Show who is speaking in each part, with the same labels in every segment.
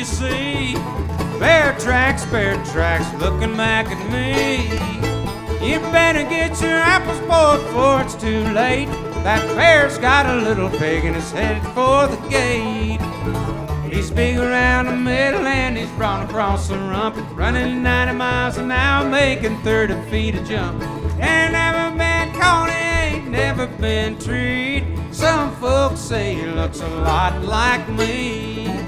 Speaker 1: you see. Bear tracks, looking back at me. You better get your apples boiled before it's too late. That bear's got a little pig and is headed for the gate. He's big around the middle and he's broad across the rump, running 90 miles an hour, making 30 feet a jump. Ain't never been caught, he ain't never been treed. Some folks say he looks a lot like me.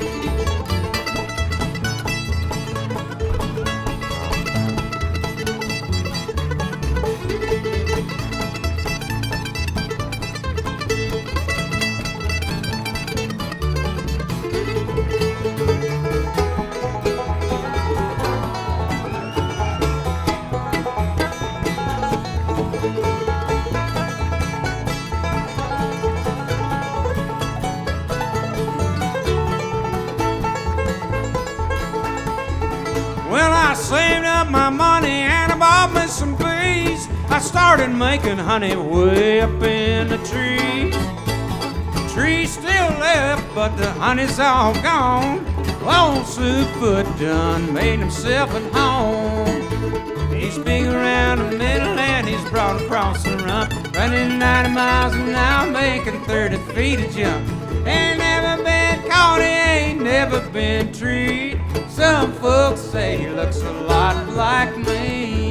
Speaker 1: Saved up my money and I bought me some bees. I started making honey way up in the trees. The tree's still left, but the honey's all gone. Old Suefoot done made himself at home. He's big around the middle and he's broad across the rump, running 90 miles an hour, making 30 feet a jump. Ain't never been caught, he ain't never been treed. Some folks say he looks a lot like me.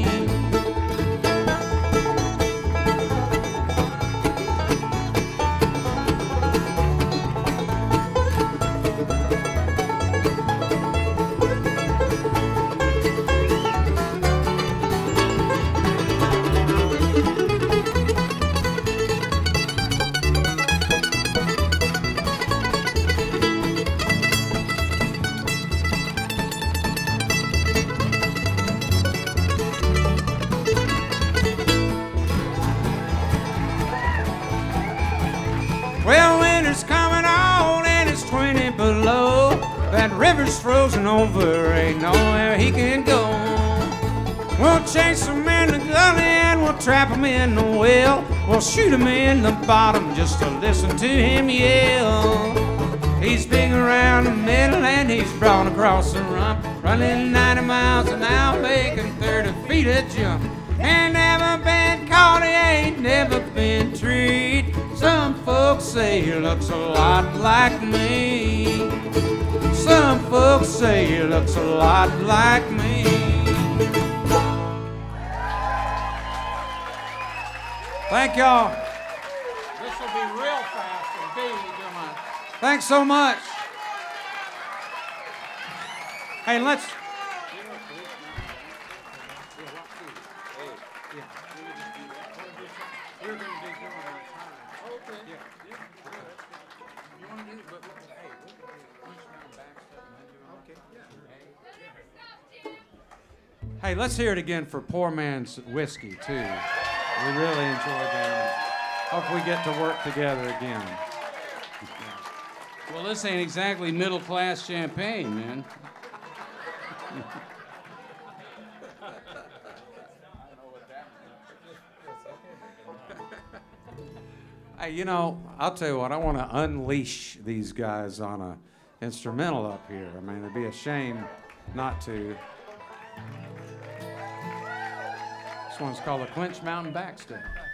Speaker 1: Well, winter's coming on and it's 20 below. That river's frozen over, ain't nowhere he can go. We'll chase him in the gully and we'll trap him in the well. We'll shoot him in the bottom just to listen to him yell. He's big around the middle and he's broad across the rump, running 90 miles an hour, making 30 feet a jump. Ain't never been caught, he ain't never been treed. Some folks say he looks a lot like me. Some folks say he looks a lot like me. Thank y'all. This will be real fast indeed. Thanks so much. Hey, let's. Hey, let's hear it again for Poor Man's Whiskey, too. We really enjoyed that. Hope we get to work together again.
Speaker 2: Well, this ain't exactly middle-class champagne, man.
Speaker 1: Hey, you know, I'll tell you what, I want to unleash these guys on a instrumental up here. I mean, it'd be a shame not to. This one's called the Clinch Mountain Backstep.